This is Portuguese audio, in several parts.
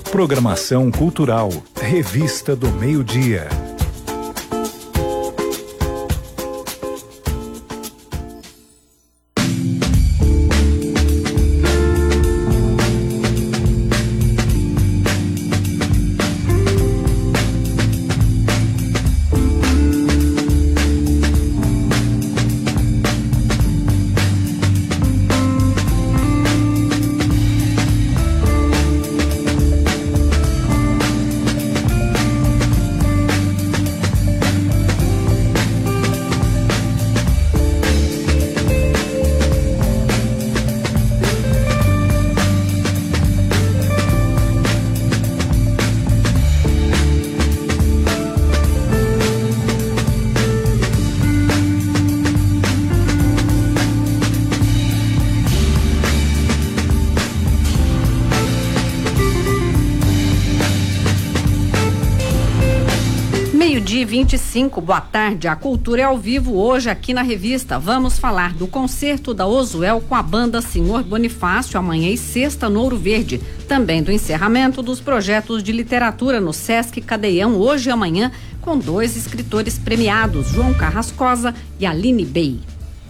Programação cultural, Revista do Meio-Dia. Meio-dia 25, boa tarde. A cultura é ao vivo hoje aqui na revista. Vamos falar do concerto da Ozuel com a banda Senhor Bonifácio amanhã e sexta no Ouro Verde. Também do encerramento dos projetos de literatura no Sesc Cadeião hoje e amanhã com 2 escritores premiados, João Carrascosa e Aline Bey.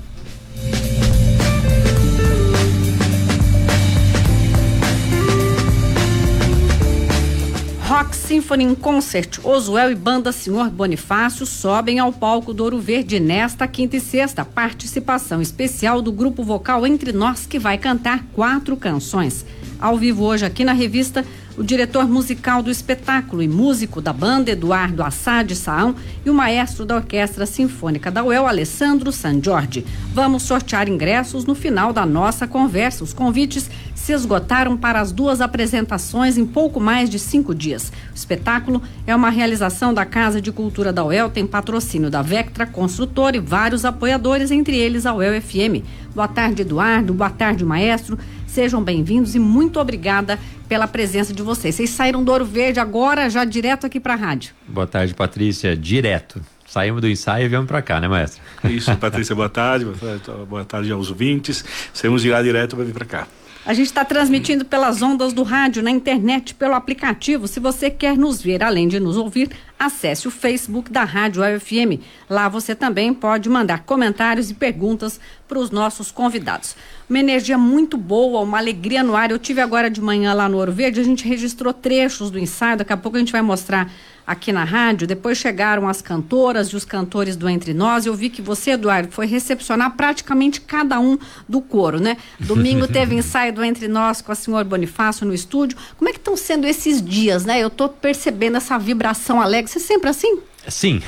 Rock Symphony Concert, Ozuel e banda Senhor Bonifácio sobem ao palco do Ouro Verde nesta quinta e sexta. Participação especial do grupo vocal Entre Nós, que vai cantar 4 canções. Ao vivo hoje aqui na revista, o diretor musical do espetáculo e músico da banda, Eduardo Assad Saão, e o maestro da Orquestra Sinfônica da UEL, Alessandro San Giorgi. Vamos sortear ingressos no final da nossa conversa. Os convites se esgotaram para as 2 apresentações em pouco mais de 5 dias. O espetáculo é uma realização da Casa de Cultura da UEL, tem patrocínio da Vectra Construtora e vários apoiadores, entre eles a UEL FM. Boa tarde, Eduardo. Boa tarde, maestro. Sejam bem-vindos e muito obrigada pela presença de vocês. Vocês saíram do Ouro Verde agora, já direto aqui para a rádio. Boa tarde, Patrícia. Direto. Saímos do ensaio e viemos para cá, né, maestro? Isso, Patrícia, boa tarde aos ouvintes. Saímos de lá direto para vir para cá. A gente está transmitindo pelas ondas do rádio, na internet, pelo aplicativo. Se você quer nos ver, além de nos ouvir, acesse o Facebook da Rádio UFM. Lá você também pode mandar comentários e perguntas para os nossos convidados. Uma energia muito boa, uma alegria no ar. Eu tive agora de manhã lá no Ouro Verde, a gente registrou trechos do ensaio, daqui a pouco a gente vai mostrar aqui na rádio. Depois chegaram as cantoras e os cantores do Entre Nós. Eu vi que você, Eduardo, foi recepcionar praticamente cada um do coro, né? Domingo teve ensaio do Entre Nós com a Senhor Bonifácio no estúdio. Como é que estão sendo esses dias, né? Eu tô percebendo essa vibração alegre. Você é sempre assim? Sim,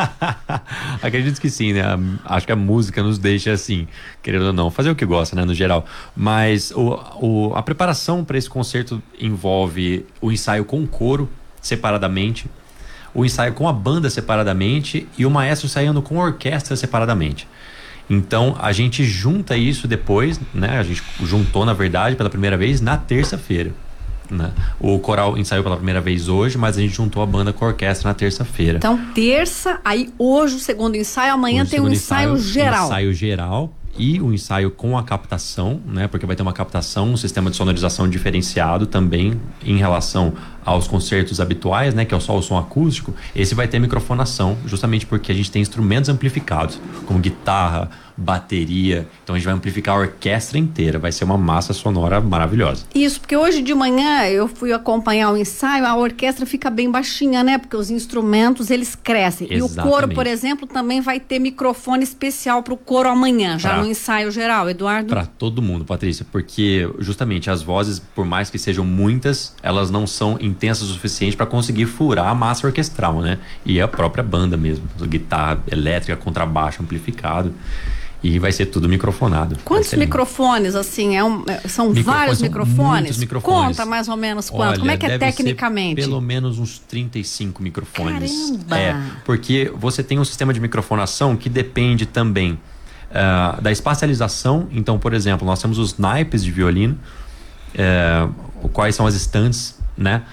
acredito que sim, né? Acho que a música nos deixa assim, querendo ou não, fazer o que gosta, né, no geral. Mas a preparação para esse concerto envolve o ensaio com o coro separadamente, o ensaio com a banda separadamente e o maestro ensaiando com a orquestra separadamente. Então a gente junta isso depois, né? A gente juntou, na verdade, pela primeira vez na terça-feira, né? O coral ensaiou pela primeira vez hoje, mas a gente juntou a banda com a orquestra na terça-feira. Então terça, aí hoje o segundo ensaio, amanhã tem um ensaio geral. Ensaio geral e o ensaio com a captação, né? Porque vai ter uma captação, um sistema de sonorização diferenciado também em relação aos concertos habituais, né? Que é só o som acústico. Esse vai ter microfonação, justamente porque a gente tem instrumentos amplificados, como guitarra, bateria. Então a gente vai amplificar a orquestra inteira. Vai ser uma massa sonora maravilhosa. Isso, porque hoje de manhã eu fui acompanhar o ensaio, a orquestra fica bem baixinha, né? Porque os instrumentos, eles crescem. Exatamente. E o coro, por exemplo, também vai ter microfone especial para o coro amanhã, já no ensaio geral, Eduardo? Para todo mundo, Patrícia, porque justamente as vozes, por mais que sejam muitas, elas não são intensas o suficiente para conseguir furar a massa orquestral, né? E a própria banda mesmo, guitarra elétrica, contrabaixo amplificado. E vai ser tudo microfonado. Quantos microfones, assim? São vários microfones? Muitos microfones. Conta mais ou menos quanto. Olha, como é que é deve tecnicamente? Ser pelo menos uns 35 microfones. Caramba! Porque você tem um sistema de microfonação que depende também da espacialização. Então, por exemplo, nós temos os naipes de violino, quais são as estantes, né?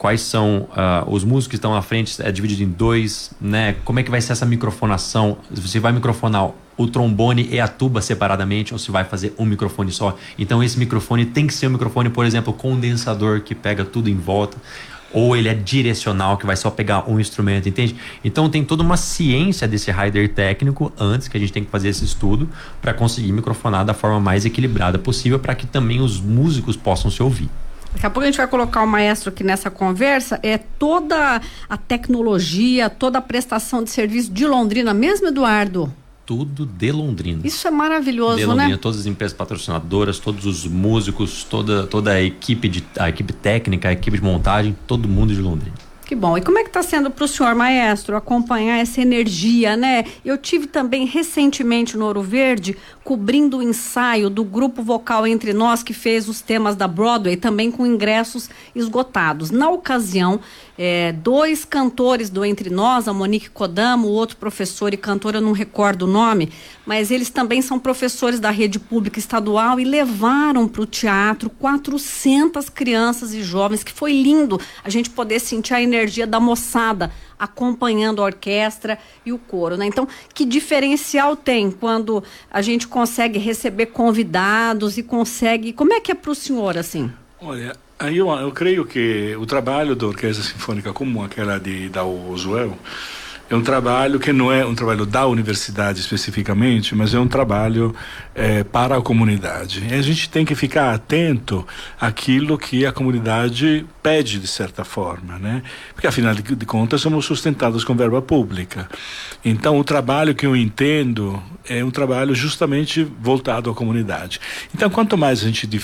quais são os músicos que estão à frente, é dividido em dois, né? Como é que vai ser essa microfonação? Você vai microfonar o trombone e a tuba separadamente ou se vai fazer um microfone só? Então esse microfone tem que ser um microfone, por exemplo, condensador que pega tudo em volta, ou ele é direcional, que vai só pegar um instrumento, entende? Então tem toda uma ciência desse rider técnico antes, que a gente tem que fazer esse estudo para conseguir microfonar da forma mais equilibrada possível para que também os músicos possam se ouvir. Daqui a pouco a gente vai colocar o maestro aqui nessa conversa. É toda a tecnologia, toda a prestação de serviço de Londrina mesmo, Eduardo? Tudo de Londrina. Isso é maravilhoso, de Londrina, né? Todas as empresas patrocinadoras, todos os músicos, toda a equipe técnica, a equipe de montagem, todo mundo de Londrina. Que bom. E como é que está sendo para o senhor, maestro, acompanhar essa energia, né? Eu tive também recentemente no Ouro Verde, cobrindo o ensaio do grupo vocal Entre Nós, que fez os temas da Broadway, também com ingressos esgotados. Na ocasião, 2 cantores do Entre Nós, a Monique Kodama, o outro professor e cantor, eu não recordo o nome, mas eles também são professores da rede pública estadual e levaram para o teatro 400 crianças e jovens, que foi lindo a gente poder sentir a energia da moçada acompanhando a orquestra e o coro, né? Então, que diferencial tem quando a gente consegue receber convidados e consegue... Como é que é para o senhor, assim? Olha, eu creio que o trabalho da Orquestra Sinfônica, como aquela da Oswell, é um trabalho que não é um trabalho da universidade especificamente, mas é um trabalho para a comunidade. E a gente tem que ficar atento àquilo que a comunidade pede, de certa forma, né? Porque, afinal de contas, somos sustentados com verba pública. Então, o trabalho que eu entendo é um trabalho justamente voltado à comunidade. Então, quanto mais a gente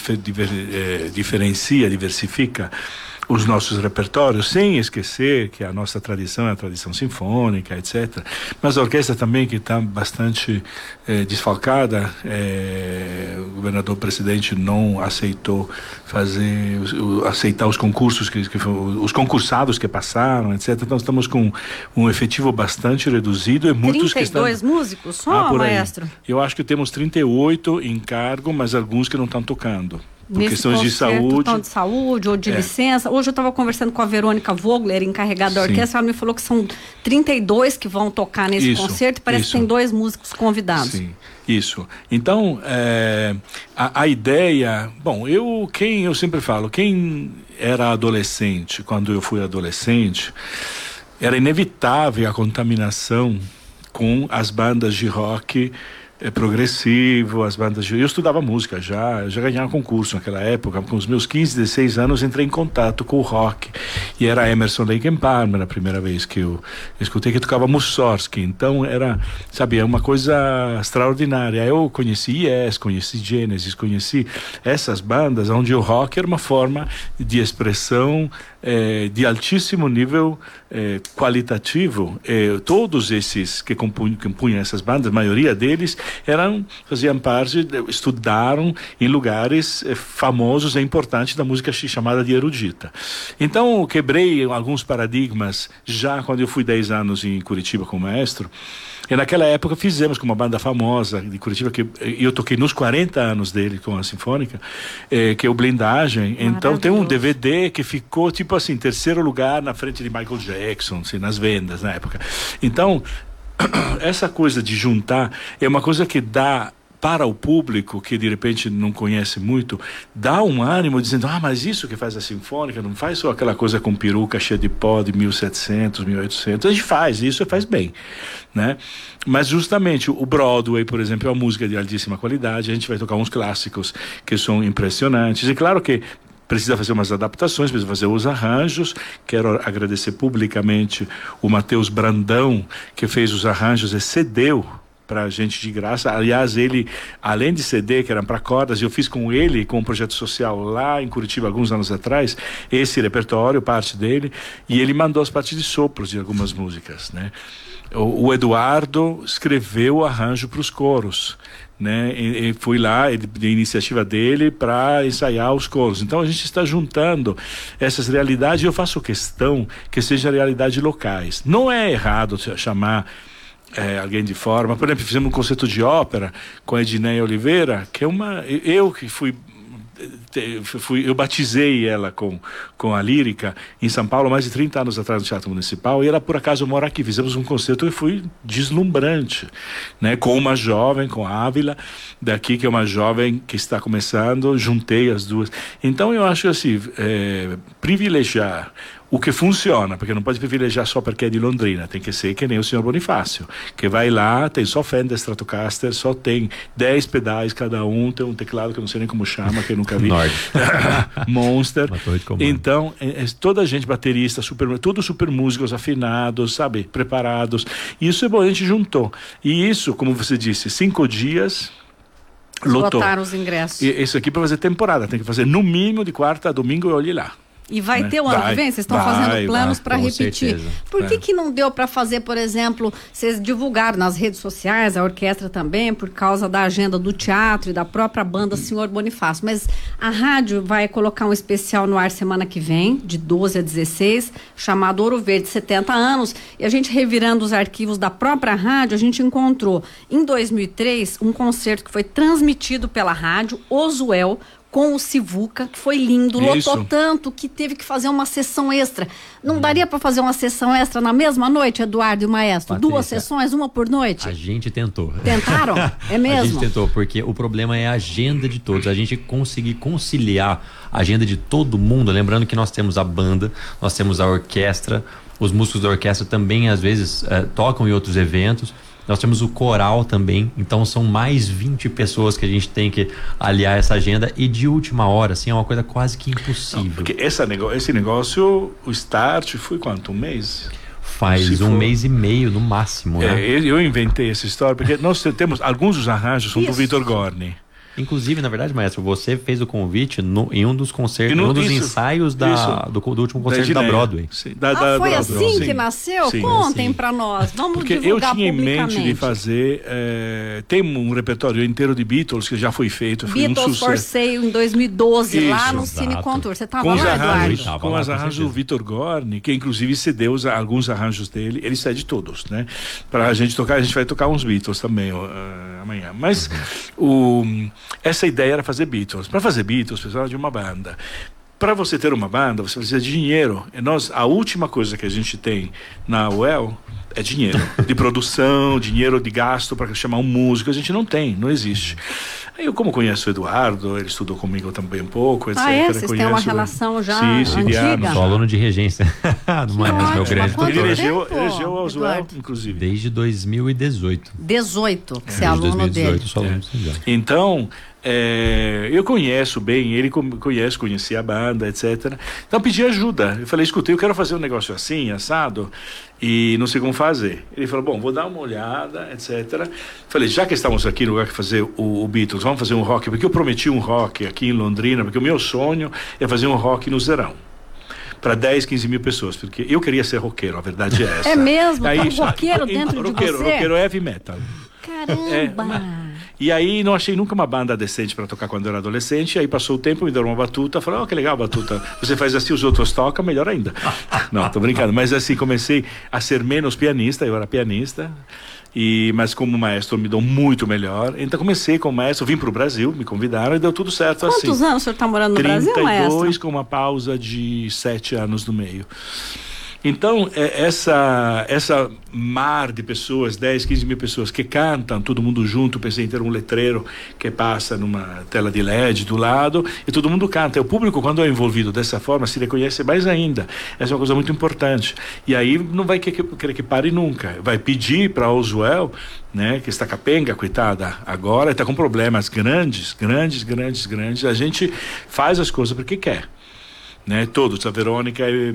diversifica os nossos repertórios, sem esquecer que a nossa tradição é a tradição sinfônica, etc. Mas a orquestra também, que está bastante desfalcada, o governador-presidente não aceitou aceitar os concursos, os concursados que passaram, etc. Então estamos com um efetivo bastante reduzido e muitos 32 músicos só, maestro? Eu acho que temos 38 em cargo, mas alguns que não estão tocando. Por Nesse questões de saúde ou de licença. Hoje eu estava conversando com a Verônica Vogler, encarregada da orquestra. Ela me falou que são 32 que vão tocar nesse concerto. Parece que tem 2 músicos convidados. Sim, isso. Então, a ideia... Bom, eu sempre falo, quem era adolescente, quando eu fui adolescente, era inevitável a contaminação com as bandas de rock progressivo, as bandas de... Eu estudava música já ganhava concurso naquela época. Com os meus 15, 16 anos entrei em contato com o rock, e era Emerson, Lake and Palmer a primeira vez que eu escutei, que tocava Mussorgsky. Então era, sabe, uma coisa extraordinária. Eu conheci Yes, conheci Genesis, conheci essas bandas onde o rock era uma forma de expressão de altíssimo nível qualitativo. Todos esses que compunham essas bandas, a maioria deles faziam parte, estudaram em lugares famosos e importantes da música chamada de erudita. Então eu quebrei alguns paradigmas já quando eu fui 10 anos em Curitiba como maestro. E naquela época fizemos com uma banda famosa de Curitiba, que eu toquei nos 40 anos dele com a Sinfônica, que é o Blindagem. Então tem um DVD que ficou tipo assim, 3º lugar na frente de Michael Jackson, assim, nas vendas na época. Então, essa coisa de juntar é uma coisa que dá para o público que de repente não conhece muito, dá um ânimo dizendo, mas isso que faz a Sinfônica não faz só aquela coisa com peruca cheia de pó de 1700, 1800, a gente faz isso e faz bem, né? Mas justamente o Broadway, por exemplo, é uma música de altíssima qualidade. A gente vai tocar uns clássicos que são impressionantes, e claro que precisa fazer umas adaptações, precisa fazer os arranjos. Quero agradecer publicamente o Matheus Brandão, que fez os arranjos e cedeu para a gente de graça. Aliás, ele, além de CD, que eram para cordas, eu fiz com ele, com um projeto social lá em Curitiba, alguns anos atrás, esse repertório, parte dele, e ele mandou as partes de sopros de algumas músicas, né? O Eduardo escreveu o arranjo para os coros, né? E fui lá, de iniciativa dele, para ensaiar os coros. Então a gente está juntando essas realidades, e eu faço questão que sejam realidades locais. Não é errado chamar alguém de forma. Por exemplo, fizemos um concerto de ópera com a Edneia Oliveira, que é eu que fui eu batizei ela com a lírica em São Paulo mais de 30 anos atrás no Teatro Municipal, e ela por acaso mora aqui. Fizemos um concerto e foi deslumbrante, né? Com uma jovem, com a Ávila daqui, que é uma jovem que está começando, juntei as duas. Então eu acho assim, privilegiar o que funciona, porque não pode privilegiar só porque é de Londrina, tem que ser que nem o senhor Bonifácio, que vai lá, tem só Fender Stratocaster, só tem 10 pedais cada um, tem um teclado que eu não sei nem como chama, que eu nunca vi. Monster. Então, toda a gente, baterista, todos super músicos afinados, sabe, preparados. Isso é bom, a gente juntou. E isso, como você disse, 5 dias... Lotou. Lotaram os ingressos. Isso aqui para fazer temporada, tem que fazer no mínimo de quarta a domingo, eu olhe lá. E vai ter o ano que vem? Vocês estão fazendo planos para repetir. Certeza. Por que não deu para fazer, por exemplo, vocês divulgaram nas redes sociais, a orquestra também, por causa da agenda do teatro e da própria banda Senhor Bonifácio. Mas a rádio vai colocar um especial no ar semana que vem, de 12 a 16, chamado Ouro Verde 70 anos. E a gente revirando os arquivos da própria rádio, a gente encontrou em 2003 um concerto que foi transmitido pela rádio, Ozuel, com o Sivuca, que foi lindo, lotou tanto que teve que fazer uma sessão extra. Não daria para fazer uma sessão extra na mesma noite, Eduardo e o Maestro? Patrícia, 2 sessões, uma por noite? A gente tentou. Tentaram? É mesmo? A gente tentou, porque o problema é a agenda de todos. A gente conseguir conciliar a agenda de todo mundo, lembrando que nós temos a banda, nós temos a orquestra, os músicos da orquestra também às vezes tocam em outros eventos. Nós temos o coral também, então são mais 20 pessoas que a gente tem que aliar essa agenda, e de última hora, assim, é uma coisa quase que impossível. Não, porque esse negócio, o start foi quanto? Um mês? Faz um mês e meio no máximo, né? Eu inventei essa história, porque nós temos, alguns dos arranjos são do Vitor Gorni. Inclusive, na verdade, Maestro, você fez o convite em um dos concertos, em um dos ensaios do último concerto da Broadway. Sim, foi assim sim, que nasceu? Sim, Contem pra nós, vamos porque divulgar eu tinha em publicamente. mente de fazer, tem um repertório inteiro de Beatles que já foi feito, foi Beatles um sucesso. for Sale em 2012, lá no exato. Cine Contour. Você estava Com os lá, arranjos, Eduardo? com os arranjos do Vitor Gorni, que inclusive cedeu alguns arranjos dele, ele cede todos, né? Pra gente tocar, a gente vai tocar uns Beatles também amanhã. Mas essa ideia era fazer Beatles. Para fazer Beatles, precisava de uma banda. Para você ter uma banda, você precisa de dinheiro. E a última coisa que a gente tem na UEL é dinheiro. De produção, dinheiro de gasto para chamar um músico. A gente não tem, não existe. Aí eu, como conheço o Eduardo, ele estudou comigo também um pouco, etc. Vocês têm uma relação já antiga? Sou aluno de regência do Maestro, meu grande tutor. Ele elegeu o Oswald, inclusive. Desde 2018. 18, você é aluno dele. Sou aluno dele. Então, eu conheço bem, ele conhecia a banda, etc. Então pedi ajuda. Eu falei, escuta, eu quero fazer um negócio assim, assado, e não sei como fazer. Ele falou, bom, vou dar uma olhada, etc. Falei, já que estamos aqui no lugar que fazer o Beatles, vamos fazer um rock, porque eu prometi um rock aqui em Londrina, porque o meu sonho é fazer um rock no Zerão. Para 10, 15 mil pessoas, porque eu queria ser roqueiro, a verdade é essa. É mesmo? Aí, roqueiro dentro de você? Roqueiro heavy metal. Caramba! E aí não achei nunca uma banda decente para tocar quando eu era adolescente. Aí passou o tempo, me deram uma batuta. Falei, que legal, batuta. Você faz assim, os outros tocam, melhor ainda. Não, tô brincando. Mas assim, comecei a ser menos pianista. Eu era pianista. Mas como maestro me deu muito melhor. Então comecei como maestro, vim para o Brasil, me convidaram e deu tudo certo. Quantos anos o senhor está morando no Brasil, maestro? 32, com uma pausa de 7 anos no meio. Então, essa mar de pessoas, 10, 15 mil pessoas que cantam, todo mundo junto, pensei em ter um letreiro que passa numa tela de LED do lado e todo mundo canta. E o público, quando é envolvido dessa forma, se reconhece mais ainda. Essa é uma coisa muito importante. E aí não vai querer que pare nunca. Vai pedir para a Oswell, né, que está capenga, coitada, agora está com problemas grandes. A gente faz as coisas porque quer. Né, todos, a Verônica é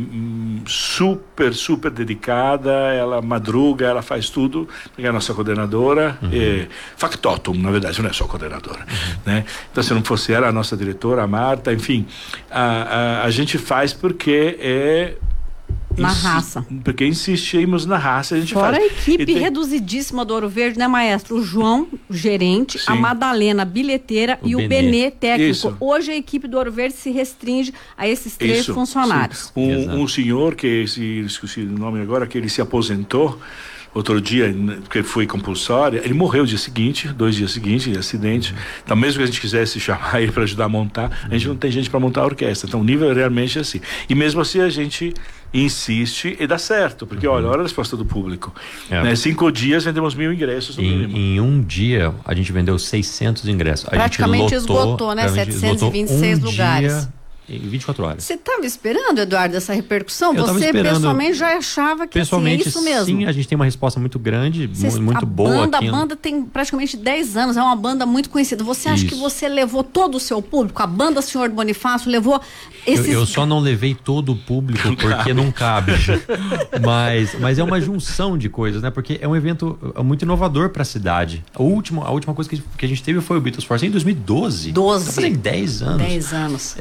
super dedicada, ela madruga, ela faz tudo, porque é a nossa coordenadora, factotum, na verdade, não é só coordenadora, né? Então, se não fosse ela, a nossa diretora, a Marta, enfim, a gente faz porque na raça. Porque insistimos na raça, a gente fora faz. A equipe reduzidíssima do Ouro Verde, né, maestro? O João, gerente, a Madalena, bilheta, e o Benê, técnico. Isso. Hoje a equipe do Ouro Verde se restringe a esses 3 funcionários. Um senhor, esqueci o nome agora, que ele se aposentou, outro dia, porque foi compulsória, ele morreu no dia seguinte, 2 dias seguintes, de acidente. Então, mesmo que a gente quisesse chamar ele para ajudar a montar, a gente não tem gente para montar a orquestra. Então, o nível é realmente assim. E mesmo assim, a gente insiste e dá certo, porque olha a resposta do público. Né? 5 dias vendemos 1.000 ingressos no mínimo. Em um dia, a gente vendeu 600 ingressos. Praticamente esgotou, né? 726 lugares. Em 24 horas. Você estava esperando, Eduardo, essa repercussão? Você pessoalmente já achava que assim, é isso mesmo? Sim, a gente tem uma resposta muito grande, muito boa. A banda tem praticamente 10 anos, é uma banda muito conhecida. Você acha que você levou todo o seu público? A banda Senhor Bonifácio levou esses... Eu só não levei todo o público porque não cabe. mas é uma junção de coisas, né? Porque é um evento muito inovador para a cidade. A última coisa que a gente teve foi o Beatles Force em 2012. Tá fazendo 10 anos. 10 anos.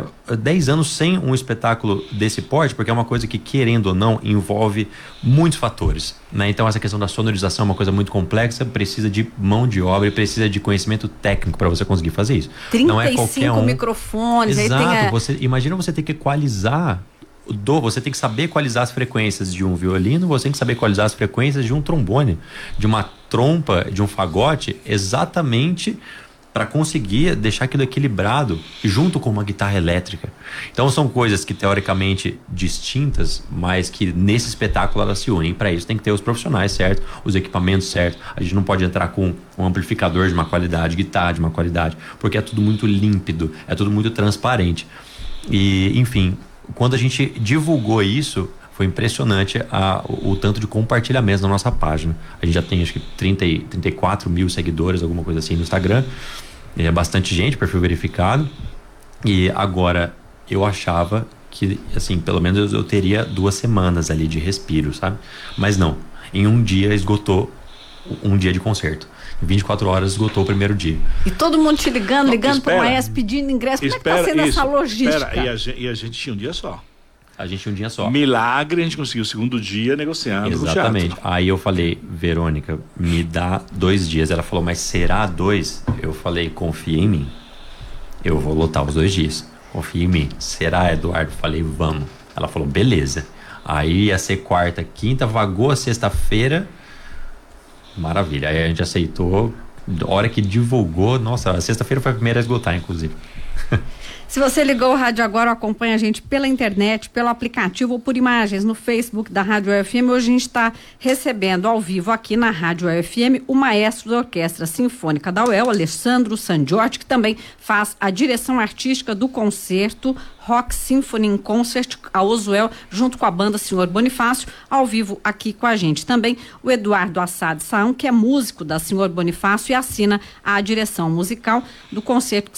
10 anos sem um espetáculo desse porte, porque é uma coisa que, querendo ou não, envolve muitos fatores, né? Então essa questão da sonorização é uma coisa muito complexa, precisa de mão de obra e precisa de conhecimento técnico para você conseguir fazer isso. 35 não é qualquer microfones. Exato, aí tem imagina você ter que equalizar, você tem que saber equalizar as frequências de um violino, você tem que saber equalizar as frequências de um trombone, de uma trompa, de um fagote, exatamente para conseguir deixar aquilo equilibrado junto com uma guitarra elétrica. Então são coisas que teoricamente distintas, mas que nesse espetáculo elas se unem. Para isso tem que ter os profissionais certos, os equipamentos certos. A gente não pode entrar com um amplificador de uma qualidade, guitarra de uma qualidade, porque é tudo muito límpido, é tudo muito transparente. E, enfim, quando a gente divulgou isso, foi impressionante o tanto de compartilhamentos na nossa página. A gente já tem acho que 34 mil seguidores, alguma coisa assim no Instagram. É bastante gente, perfil verificado. E agora eu achava que, assim, pelo menos eu teria 2 semanas ali de respiro, sabe? Mas não. Em um dia esgotou um dia de concerto. Em 24 horas esgotou o primeiro dia. E todo mundo te ligando pro Maestro pedindo ingresso. Como é que tá sendo essa logística? E a gente tinha um dia só. A gente tinha um dia só. Milagre, a gente conseguiu o segundo dia negociando. Exatamente. Aí eu falei, Verônica, me dá 2 dias. Ela falou, mas será 2? Eu falei, confia em mim. Eu vou lotar os 2 dias. Confia em mim. Será, Eduardo? Falei, vamos. Ela falou, beleza. Aí ia ser quarta, quinta, vagou a sexta-feira. Maravilha. Aí a gente aceitou. A hora que divulgou, nossa, a sexta-feira foi a primeira a esgotar, inclusive. Se você ligou o rádio agora, acompanha a gente pela internet, pelo aplicativo ou por imagens no Facebook da Rádio UFM. Hoje a gente está recebendo ao vivo aqui na Rádio UFM o maestro da Orquestra Sinfônica da UEL, Alessandro Sandiotti, que também faz a direção artística do concerto Rock Symphony in Concert, a Ozuel, junto com a banda Senhor Bonifácio, ao vivo aqui com a gente. Também o Eduardo Assad Saão, que é músico da Senhor Bonifácio e assina a direção musical do concerto que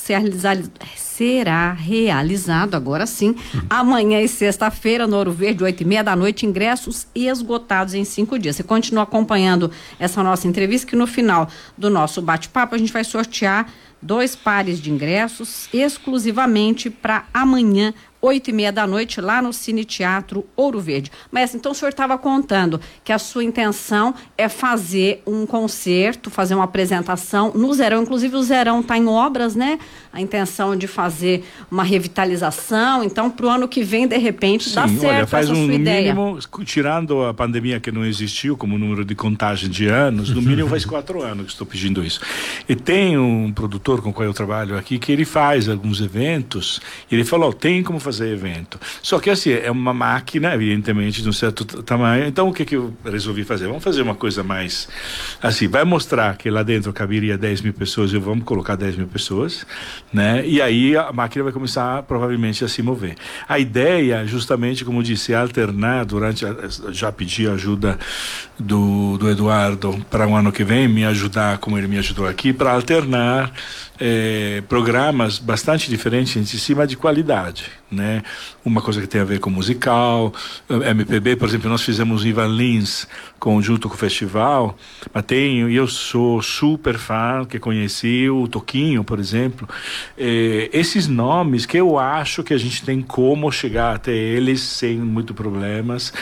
será realizado agora sim, amanhã e sexta-feira, no Ouro Verde, 8h30 da noite, ingressos esgotados em 5 dias. Você continua acompanhando essa nossa entrevista, que no final do nosso bate-papo a gente vai sortear 2 pares de ingressos exclusivamente para amanhã, 8h30 da noite, lá no Cine Teatro Ouro Verde. Mas então o senhor estava contando que a sua intenção é fazer um concerto, fazer uma apresentação no Zerão. Inclusive o Zerão está em obras, né? A intenção de fazer uma revitalização. Então, para o ano que vem, de repente, dá certo essa sua ideia. Mínimo, tirando a pandemia que não existiu como número de contagem de anos, no mínimo faz 4 anos que estou pedindo isso. E tem um produtor com o qual eu trabalho aqui que ele faz alguns eventos. E ele falou, tem como fazer evento. Só que assim, é uma máquina, evidentemente, de um certo tamanho. Então, o que eu resolvi fazer? Vamos fazer uma coisa mais assim, vai mostrar que lá dentro caberia 10.000 pessoas e vamos colocar 10.000 pessoas, né? E aí a máquina vai começar provavelmente a se mover. A ideia, justamente, como disse, é alternar já pedi ajuda do Eduardo para o ano que vem, me ajudar, como ele me ajudou aqui, para alternar programas bastante diferentes entre si, mas de qualidade, né? Uma coisa que tem a ver com musical, MPB, por exemplo, nós fizemos Ivan Lins junto com o festival, mas eu sou super fã, que conheci o Toquinho, por exemplo, esses nomes que eu acho que a gente tem como chegar até eles sem muito problemas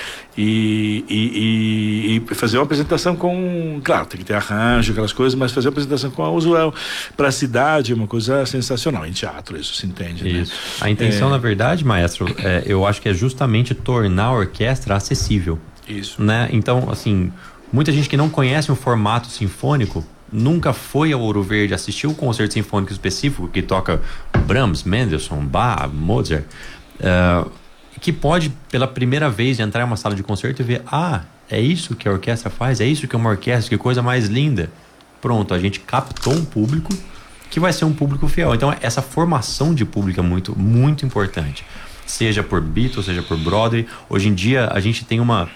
e fazer uma apresentação claro, tem que ter arranjo, aquelas coisas, mas fazer uma apresentação com a Ozuel para a cidade é uma coisa sensacional. Em teatro isso se entende, isso, né? A intenção, na verdade, maestro, eu acho que é justamente tornar a orquestra acessível. Isso. Né? Então, assim, Muita gente que não conhece um formato sinfônico nunca foi ao Ouro Verde, assistiu um concerto sinfônico específico que toca Brahms, Mendelssohn, Bach, Mozart, que pode pela primeira vez entrar em uma sala de concerto e ver, é isso que a orquestra faz, é isso que é uma orquestra, que coisa mais linda. Pronto, a gente captou um público que vai ser um público fiel. Então essa formação de público é muito, muito importante. Seja por Beatles, seja por Broadway. Hoje em dia a gente tem uma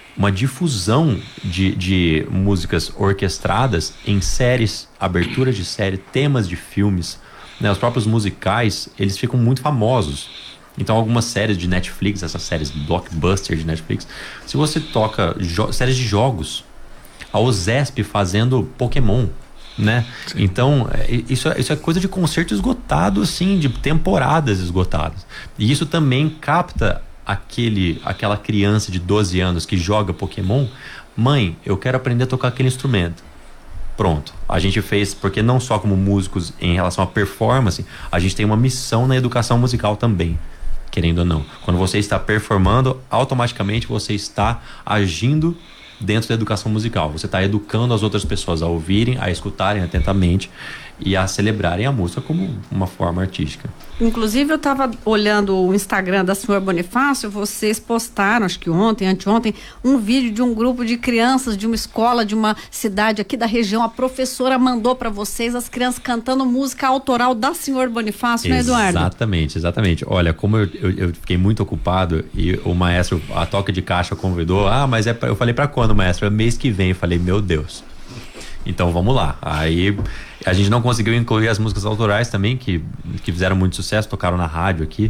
difusão de músicas orquestradas em séries, aberturas de série, temas de filmes, né? Os próprios musicais, eles ficam muito famosos. Então algumas séries de Netflix, essas séries blockbuster de Netflix, se você toca séries de jogos, a OZESP fazendo Pokémon, né? Sim. Então isso é coisa de concerto esgotado, assim, de temporadas esgotadas. E isso também capta aquela criança de 12 anos que joga Pokémon. Mãe, eu quero aprender a tocar aquele instrumento. Pronto, a gente fez, porque não só como músicos em relação à performance, a gente tem uma missão na educação musical também, querendo ou não. Quando você está performando, automaticamente você está agindo dentro da educação musical. Você está educando as outras pessoas a ouvirem, a escutarem atentamente e a celebrarem a música como uma forma artística. Inclusive, eu estava olhando o Instagram da senhora Bonifácio, vocês postaram, acho que ontem, anteontem, um vídeo de um grupo de crianças de uma escola de uma cidade aqui da região. A professora mandou para vocês as crianças cantando música autoral da senhora Bonifácio, né, Eduardo? Exatamente. Olha, como eu fiquei muito ocupado e o maestro, a toca de caixa, convidou, mas eu falei para quando, maestro? É mês que vem. Eu falei, meu Deus. Então vamos lá. Aí a gente não conseguiu incluir as músicas autorais também, que fizeram muito sucesso, tocaram na rádio aqui,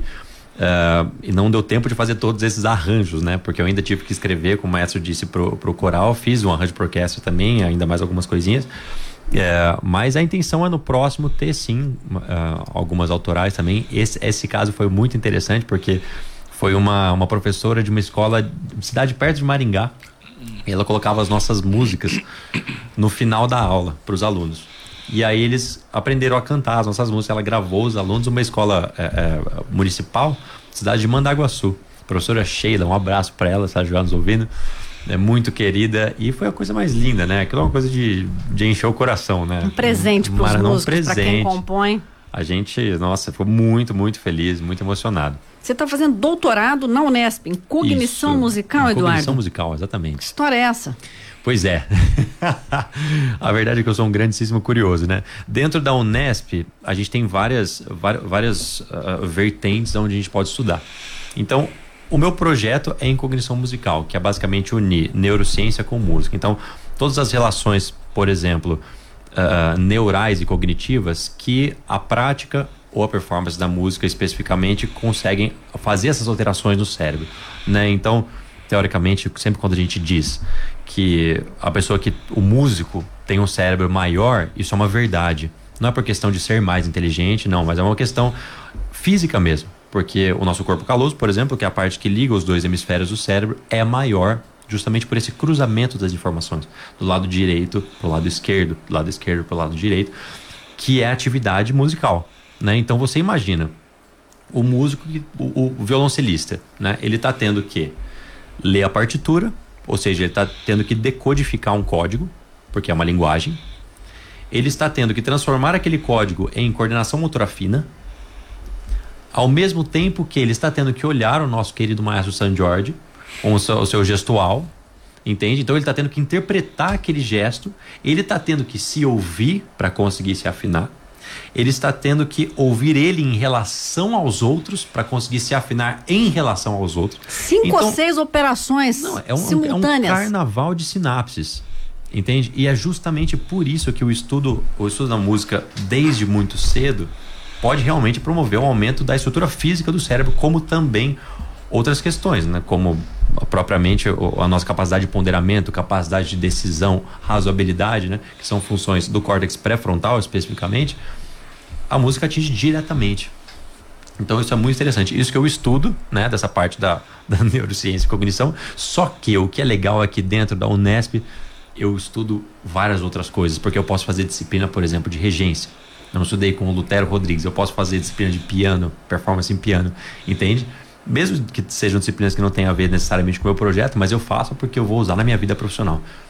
e não deu tempo de fazer todos esses arranjos, né? Porque eu ainda tive que escrever, como o maestro disse, pro coral. Fiz um arranjo pro orquestra também, ainda mais algumas coisinhas. Mas a intenção é no próximo ter sim algumas autorais também. Esse caso foi muito interessante porque foi uma professora de uma escola, cidade perto de Maringá. Ela colocava as nossas músicas no final da aula para os alunos. E aí eles aprenderam a cantar as nossas músicas. Ela gravou os alunos numa escola municipal, cidade de Mandaguaçu. Professora Sheila, um abraço para ela, se ela estiver nos ouvindo. É muito querida e foi a coisa mais linda, né? Aquilo é uma coisa de encher o coração, né? Um presente para os músicos, para quem compõe. A gente, nossa, ficou muito, muito feliz, muito emocionado. Você está fazendo doutorado na Unesp, em cognição musical, Eduardo? Cognição musical, exatamente. Que história é essa? Pois é. A verdade é que eu sou um grandíssimo curioso, né? Dentro da Unesp, a gente tem várias vertentes onde a gente pode estudar. Então, o meu projeto é em cognição musical, que é basicamente unir neurociência com música. Então, todas as relações, por exemplo, neurais e cognitivas que a prática ou a performance da música especificamente conseguem fazer essas alterações no cérebro, né? Então, teoricamente, sempre quando a gente diz que o músico tem um cérebro maior, isso é uma verdade. Não é por questão de ser mais inteligente, não, mas é uma questão física mesmo. Porque o nosso corpo caloso, por exemplo, que é a parte que liga os dois hemisférios do cérebro, é maior justamente por esse cruzamento das informações. Do lado direito para o lado esquerdo, do lado esquerdo para o lado direito, que é a atividade musical, né? Então você imagina, o músico, o violoncelista, né? Ele está tendo que ler a partitura, ou seja, ele está tendo que decodificar um código, porque é uma linguagem. Ele está tendo que transformar aquele código em coordenação motora fina, ao mesmo tempo que ele está tendo que olhar o nosso querido maestro San Jorge, com o seu gestual, entende? Então ele está tendo que interpretar aquele gesto, ele está tendo que se ouvir para conseguir se afinar, ele está tendo que ouvir ele em relação aos outros para conseguir se afinar em relação aos outros. 5 ou 6 operações simultâneas. É um carnaval de sinapses, entende? E é justamente por isso que o estudo da música desde muito cedo pode realmente promover um aumento da estrutura física do cérebro, como também outras questões, né? Como propriamente a nossa capacidade de ponderamento, capacidade de decisão, razoabilidade, né? Que são funções do córtex pré-frontal especificamente. A música atinge diretamente. Então isso é muito interessante. Isso que eu estudo, né? Dessa parte da neurociência e cognição. Só que o que é legal aqui dentro da Unesp, eu estudo várias outras coisas, porque eu posso fazer disciplina, por exemplo, de regência. Eu não estudei com o Lutero Rodrigues, eu posso fazer disciplina de piano, performance em piano, entende? Mesmo que sejam disciplinas que não tenham a ver necessariamente com o meu projeto, mas eu faço porque eu vou usar na minha vida profissional.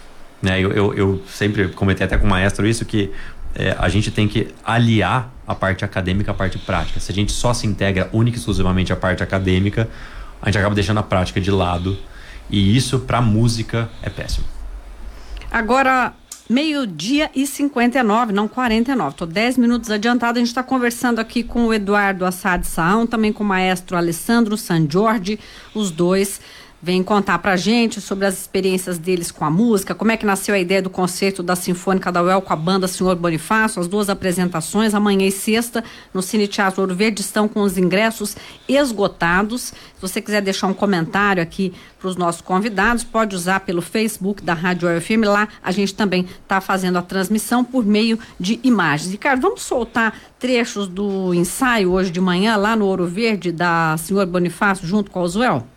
né? Eu sempre comentei até com o maestro isso, que a gente tem que aliar a parte acadêmica à parte prática. Se a gente só se integra única e exclusivamente à parte acadêmica, a gente acaba deixando a prática de lado, e isso para música é péssimo. Agora, 12:59, não 49, estou 10 minutos adiantado. A gente está conversando aqui com o Eduardo Assad Saão, também com o maestro Alessandro San Giorgi. Os dois vêm contar pra gente sobre as experiências deles com a música, como é que nasceu a ideia do concerto da Sinfônica da UEL com a banda Senhor Bonifácio. As 2 apresentações, amanhã e sexta, no Cine Teatro Ouro Verde, estão com os ingressos esgotados. Se você quiser deixar um comentário aqui para os nossos convidados, pode usar pelo Facebook da Rádio UEL FM. Lá a gente também está fazendo a transmissão por meio de imagens. Ricardo, vamos soltar trechos do ensaio hoje de manhã lá no Ouro Verde da Senhor Bonifácio junto com a Oswell?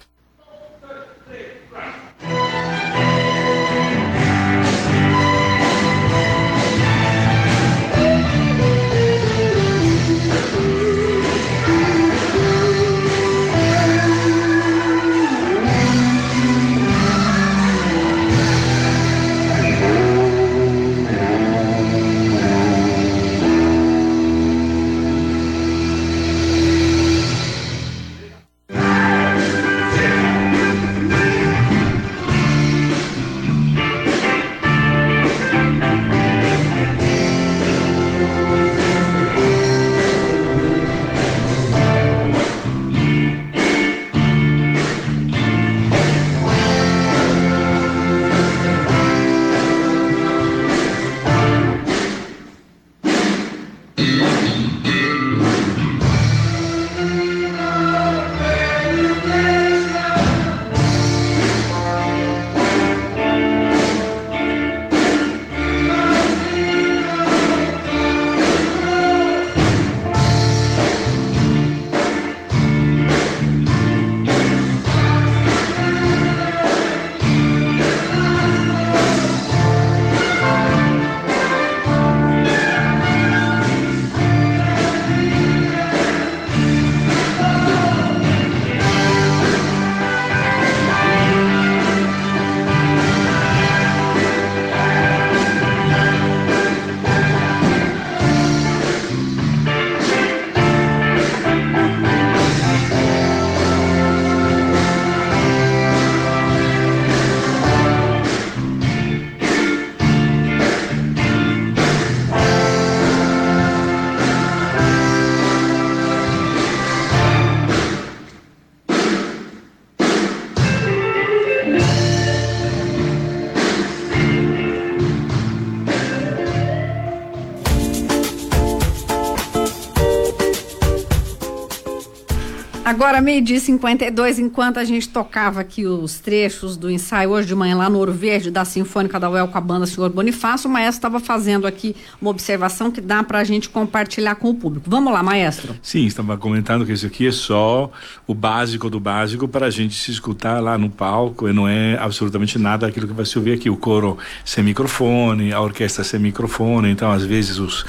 Agora, 12:52, enquanto a gente tocava aqui os trechos do ensaio hoje de manhã lá no Ouro Verde, da Sinfônica da UEL com a banda Senhor Bonifácio, o maestro estava fazendo aqui uma observação que dá para a gente compartilhar com o público. Vamos lá, maestro. Sim, estava comentando que isso aqui é só o básico do básico para a gente se escutar lá no palco, e não é absolutamente nada aquilo que vai se ouvir aqui. O coro sem microfone, a orquestra sem microfone, então às vezes os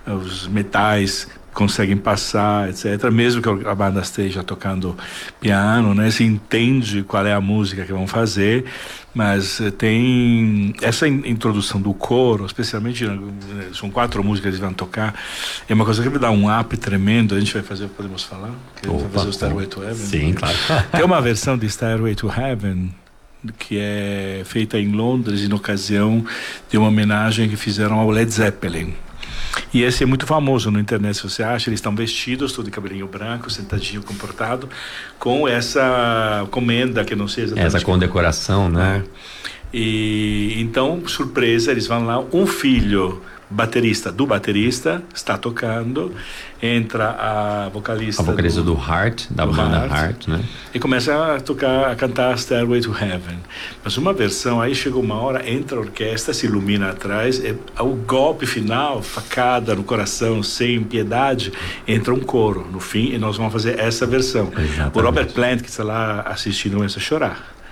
metais conseguem passar, etc. Mesmo que a banda esteja tocando piano, né? Se entende qual é a música que vão fazer, mas tem essa introdução do coro, especialmente, são 4 músicas que eles vão tocar, é uma coisa que me dá um up tremendo. A gente vai fazer, podemos falar? Vai fazer o Stairway to Heaven? Sim, claro. Tem uma versão de Stairway to Heaven que é feita em Londres em ocasião de uma homenagem que fizeram ao Led Zeppelin. E esse é muito famoso na internet, se você acha. Eles estão vestidos, todo de cabelinho branco, sentadinho, comportado, com essa comenda, que não sei exatamente. Essa condecoração, né? E então, surpresa, eles vão lá, um filho baterista está tocando, entra a vocalista do Heart, da banda Heart, né? E começa a cantar Stairway to Heaven. Mas uma versão, aí chega uma hora, entra a orquestra, se ilumina atrás, o golpe final, facada no coração, sem piedade, entra um coro no fim, e nós vamos fazer essa versão. Exatamente. O Robert Plant, que está lá assistindo, começa a chorar.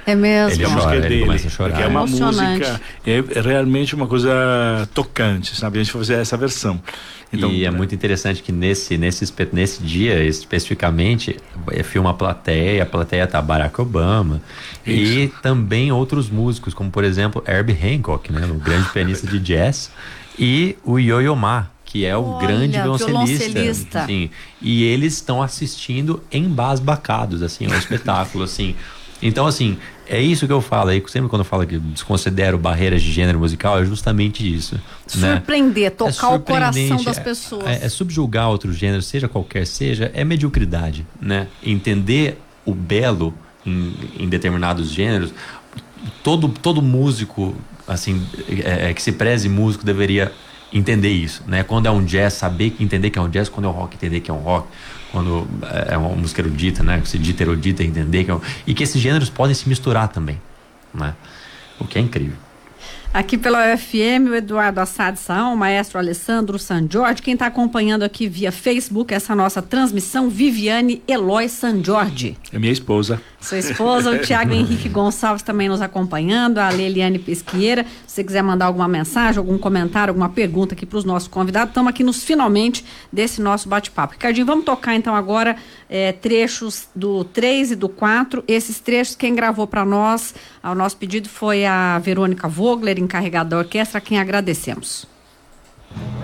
É mesmo? Ele A chora, música é ele dele, começa a chorar. porque é uma Emocionante. música, é realmente uma coisa tocante, sabe? A gente vai fazer essa versão. Então, e é muito interessante que nesse dia, especificamente, filma a plateia tá Barack Obama. Isso. E também outros músicos, como por exemplo Herbie Hancock, né? O grande pianista de jazz. E o Yo-Yo Ma, que é o Olha, grande violoncelista. violoncelista. Assim, e eles estão assistindo embasbacados, assim, ao espetáculo, assim. Então, assim, é isso que eu falo aí, sempre quando eu falo que desconsidero barreiras de gênero musical, é justamente isso. Né? Surpreender, tocar o coração surpreendente, das pessoas. É subjugar outro gênero, seja qualquer seja, é mediocridade, né? Entender o belo em determinados gêneros, todo músico, assim, que se preze músico deveria entender isso, né? Quando é um jazz, entender que é um jazz, quando é um rock, entender que é um rock, quando é uma música erudita, né? Que se dita erudita, entender que é e que esses gêneros podem se misturar também, né? O que é incrível. Aqui pela UFM, o Eduardo Assad Saão, o maestro Alessandro San Jorge, quem está acompanhando aqui via Facebook essa nossa transmissão, Viviane Eloy San Jorge. é minha esposa. Sua esposa, o Tiago Henrique Gonçalves também nos acompanhando, a Leliane Pesqueira. Se você quiser mandar alguma mensagem, algum comentário, alguma pergunta aqui para os nossos convidados, estamos aqui nos finalmente desse nosso bate-papo. Ricardinho, vamos tocar então agora trechos do 3 e do 4. Esses trechos quem gravou para nós, ao nosso pedido, foi a Verônica Vogler, encarregada da orquestra, a quem agradecemos.